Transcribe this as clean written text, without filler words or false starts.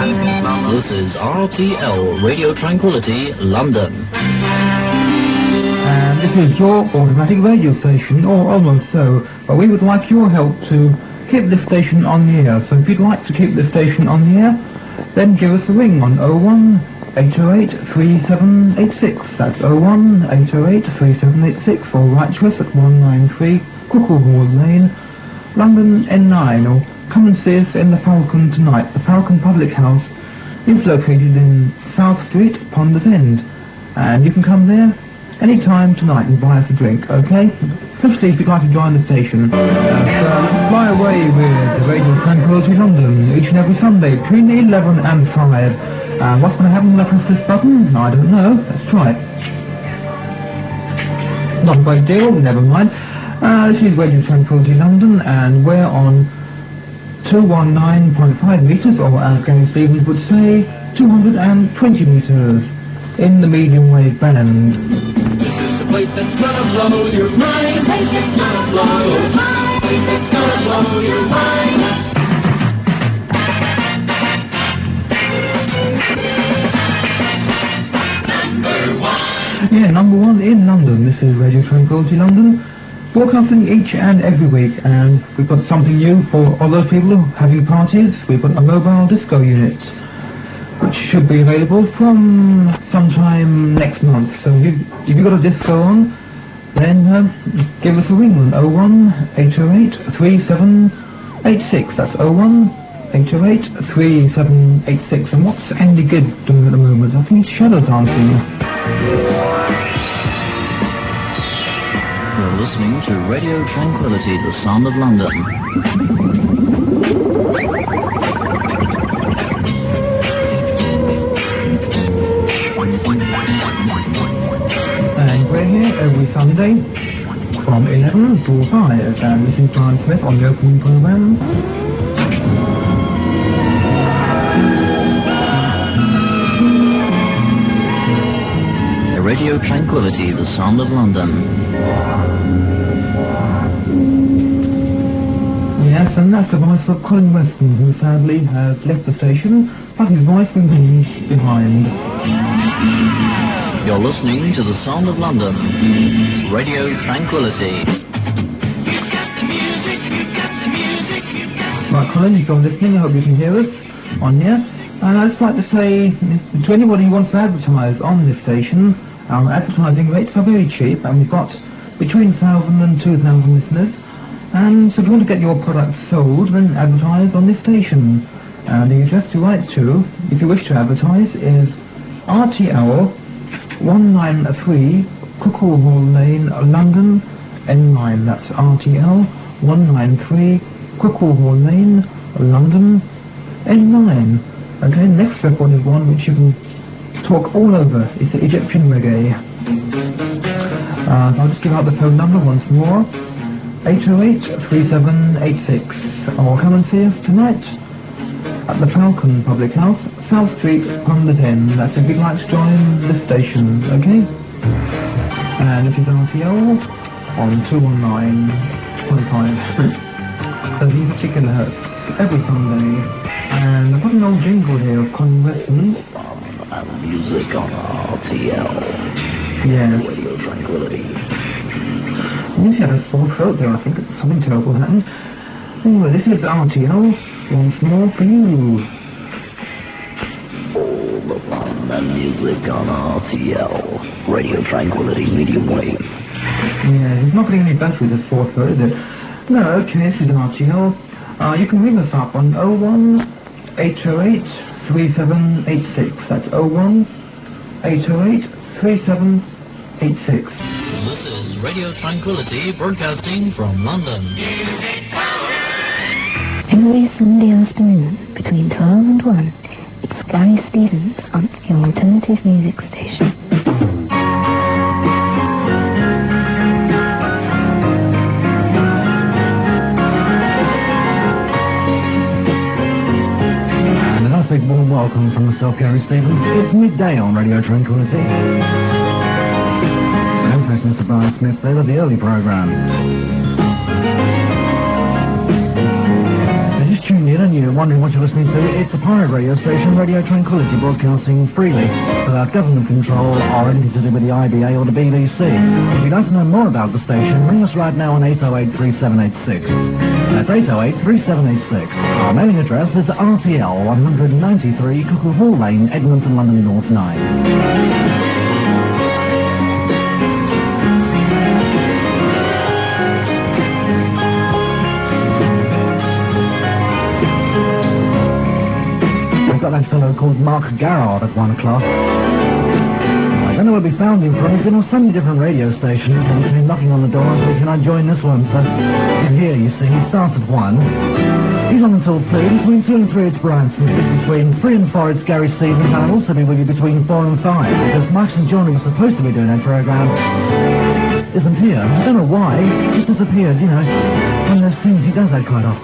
This is RTL Radio Tranquility, London. And this is your automatic radio station, or almost so, but we would like your help to keep this station on the air. So if you'd like to keep this station on the air, then give us a ring on 01808 3786. That's 01808 3786, or write to us at 193 Cuckoo Hall Lane, London N9, or come and see us in the Falcon tonight. The Falcon Public House is located in South Street, Ponders End, and you can come there any time tonight and buy us a drink, okay? Especially if you'd like to join the station. So let's fly away with Radio Tranquility London each and every Sunday between 11 and 5. What's going to happen when I press this button? I don't know. Let's try it. Not a big deal, never mind. This is Radio Tranquility London, and we're on 219.5 metres, or as Gary Stevens would say, 220 metres in the medium wave band. This is the place that's gonna blow your mind. Place that's gonna blow your mind. Place that's gonna blow your mind. Yeah, number one in London. This is Radio Tranquility London, broadcasting each and every week, and we've got something new for all those people having parties. We've got a mobile disco unit, which should be available from sometime next month. So if you've got a disco on, then give us a ring on 01808 3786. That's 01808 3786. And what's Andy Gibb doing at the moment? I think he's shadow dancing. You're listening to Radio Tranquility, the sound of London. And we're here every Sunday from 11 to 5, and this is Brian Smith on the opening programme. Radio Tranquility, the sound of London. Yes, and that's the voice of Colin Weston, who sadly has left the station, but his voice remains behind. You're listening to the sound of London, Radio Tranquility. Right, Colin, if you're listening, I hope you can hear us on here. And I'd just like to say to anybody who wants to advertise on this station, our advertising rates are very cheap, and we've got between 1,000 and 2,000 listeners. And so if you want to get your products sold, then advertise on this station. And the address to write to, if you wish to advertise, is RTL 193 Cuckoo Hall Lane, London N9. That's RTL 193 Cuckoo Hall Lane, London N9. Okay, next record is one which you can talk all over. It's the Egyptian reggae. I'll just give out the phone number once more. 808 3786. Or come and see us tonight at the Falcon Public House, South Street, Ponders End. That's if you'd like to join the station, okay? And this is RTL on 219.5. 30 particular hertz every Sunday. And I've got an old jingle here of Colin Weston. And music on RTL. Yes. Radio Tranquility. Yes, he had a sore throat there, I think. Something terrible happened. Anyway, this is RTL once more for you. All the fun and music on RTL. Radio Tranquility, medium wave. Yeah, he's not getting any better with his sore throat, is it? No, okay, this is RTL. You can ring us up on 01808 3786. That's 01808 3786. This is Radio Tranquility, broadcasting from London. Every Sunday afternoon, between 12 and 1, it's Gary Stevens on your alternative music station. Big warm welcome from myself, Gary Stevens. It's midday on Radio Tranquility. And Mr. Brian Smith there with the early programme. Just tuned in and you're wondering what you're listening to, it's a pirate radio station, Radio Tranquility, broadcasting freely, without government control or anything to do with the IBA or the BBC. If you'd like to know more about the station, ring us right now on 808-3786. That's 808-3786. Our mailing address is RTL 193 Cuckoo Hall Lane, Edmonton, London North 9. We've got that fellow called Mark Garrard at 1 o'clock. I don't know where we found him from. He's been on so many different radio stations, and he's been knocking on the door and saying, can I join this one? So he's here, you see. He starts at 1. He's on until 2. Between 2 and 3 it's Brian Smith. Between 3 and 4 it's Gary Stevens, and I'll also be with you between 4 and 5, because Mike St. John, who was supposed to be doing that program, isn't here. I don't know why. He just disappeared, you know. One of those things, he does that quite often.